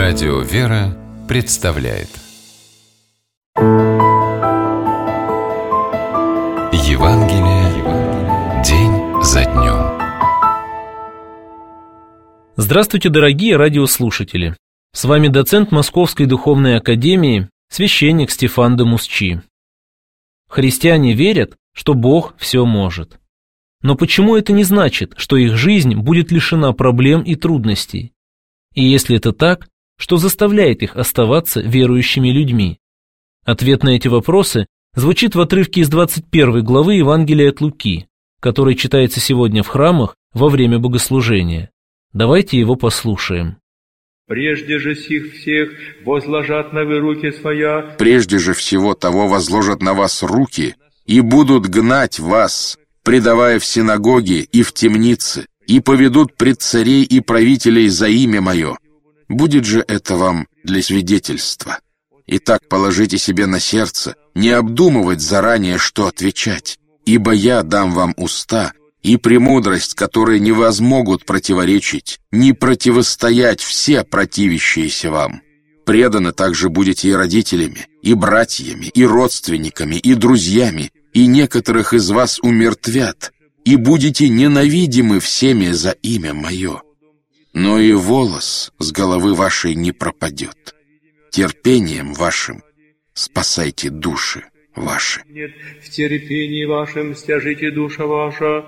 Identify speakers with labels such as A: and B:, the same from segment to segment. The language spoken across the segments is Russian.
A: Радио «Вера» представляет Евангелие день за днем.
B: Здравствуйте, дорогие радиослушатели! С вами доцент Московской духовной академии, священник Стефан де Мусчи. Христиане верят, что Бог все может. Но почему это не значит, что их жизнь будет лишена проблем и трудностей? И если это так, что заставляет их оставаться верующими людьми? Ответ на эти вопросы звучит в отрывке из 21 главы Евангелия от Луки, который читается сегодня в храмах во время богослужения. Давайте его послушаем.
C: «Прежде же сих всех возложат на вы руки своя».
D: «Прежде же всего того возложат на вас руки и будут гнать вас, предавая в синагоги и в темницы, и поведут пред царей и правителей за имя Мое. Будет же это вам для свидетельства. Итак, положите себе на сердце, не обдумывать заранее, что отвечать, ибо я дам вам уста и премудрость, которые не возмогут противоречить, не противостоять все противящиеся вам. Преданы также будете и родителями, и братьями, и родственниками, и друзьями, и некоторых из вас умертвят, и будете ненавидимы всеми за имя Мое. Но и волос с головы вашей не пропадет. Терпением вашим спасайте души ваши».
C: Нет, в терпении вашем стяжите душа ваша.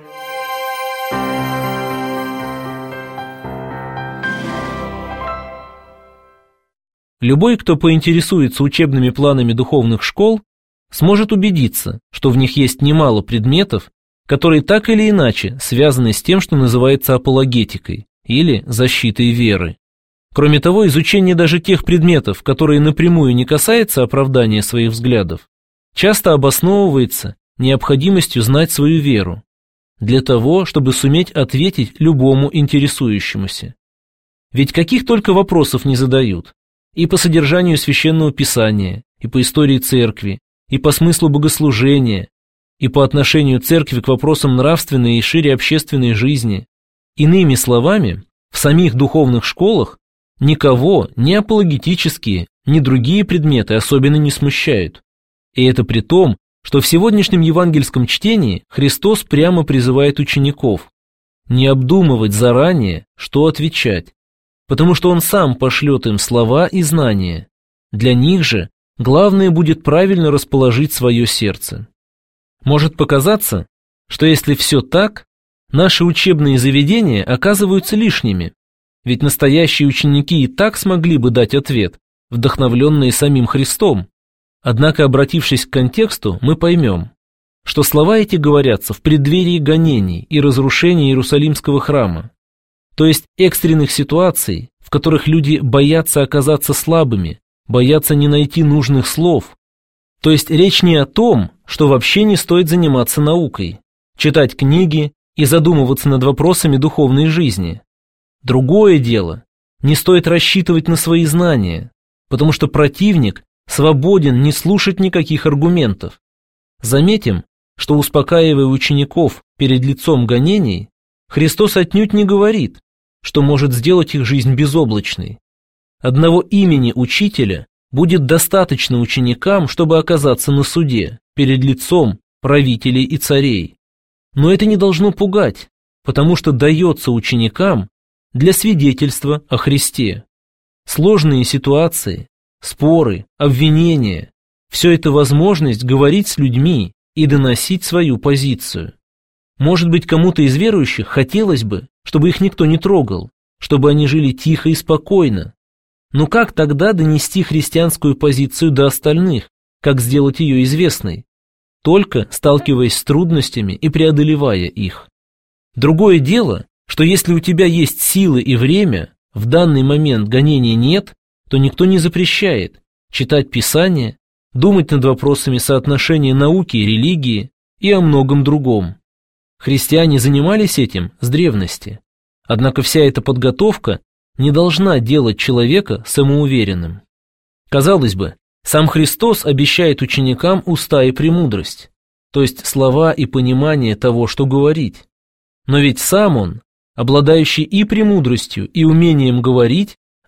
B: Любой, кто поинтересуется учебными планами духовных школ, сможет убедиться, что в них есть немало предметов, которые так или иначе связаны с тем, что называется апологетикой или защитой веры. Кроме того, изучение даже тех предметов, которые напрямую не касаются оправдания своих взглядов, часто обосновывается необходимостью знать свою веру, для того, чтобы суметь ответить любому интересующемуся. Ведь каких только вопросов не задают, и по содержанию Священного Писания, и по истории Церкви, и по смыслу богослужения, и по отношению Церкви к вопросам нравственной и шире общественной жизни. Иными словами, в самих духовных школах никого ни апологетические, ни другие предметы особенно не смущают. И это при том, что в сегодняшнем евангельском чтении Христос прямо призывает учеников не обдумывать заранее, что отвечать, потому что Он сам пошлет им слова и знания. Для них же главное будет правильно расположить свое сердце. Может показаться, что если все так, наши учебные заведения оказываются лишними, ведь настоящие ученики и так смогли бы дать ответ, вдохновленные самим Христом. Однако, обратившись к контексту, мы поймем, что слова эти говорятся в преддверии гонений и разрушения Иерусалимского храма, то есть экстренных ситуаций, в которых люди боятся оказаться слабыми, боятся не найти нужных слов. То есть речь не о том, что вообще не стоит заниматься наукой, читать книги и задумываться над вопросами духовной жизни. Другое дело, не стоит рассчитывать на свои знания, потому что противник свободен не слушать никаких аргументов. Заметим, что, успокаивая учеников перед лицом гонений, Христос отнюдь не говорит, что может сделать их жизнь безоблачной. Одного имени учителя будет достаточно ученикам, чтобы оказаться на суде, перед лицом правителей и царей. Но это не должно пугать, потому что дается ученикам для свидетельства о Христе. Сложные ситуации, споры, обвинения – все это возможность говорить с людьми и доносить свою позицию. Может быть, кому-то из верующих хотелось бы, чтобы их никто не трогал, чтобы они жили тихо и спокойно. Но как тогда донести христианскую позицию до остальных, как сделать ее известной? Только сталкиваясь с трудностями и преодолевая их. Другое дело, что если у тебя есть силы и время, в данный момент гонений нет, то никто не запрещает читать Писание, думать над вопросами соотношения науки и религии и о многом другом. Христиане занимались этим с древности. Однако вся эта подготовка не должна делать человека самоуверенным. Казалось бы, сам Христос обещает ученикам уста и премудрость, то есть слова и понимание того, что говорить. Но ведь сам Он, обладающий и премудростью, и умением говорить,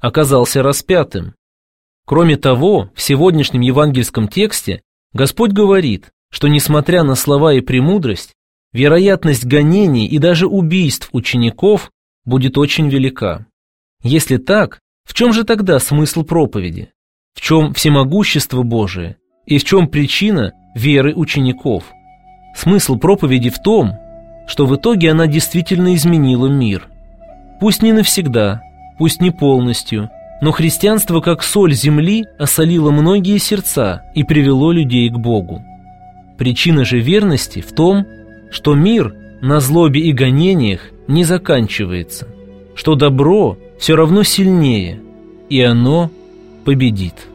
B: оказался распятым. Кроме того, в сегодняшнем евангельском тексте Господь говорит, что несмотря на слова и премудрость, вероятность гонений и даже убийств учеников будет очень велика. Если так, в чем же тогда смысл проповеди? В чем всемогущество Божие? И в чем причина веры учеников? Смысл проповеди в том, что в итоге она действительно изменила мир. Пусть не навсегда, пусть не полностью, но христианство как соль земли осолило многие сердца и привело людей к Богу. Причина же верности в том, что мир на злобе и гонениях не заканчивается, что добро все равно сильнее, и оно победит.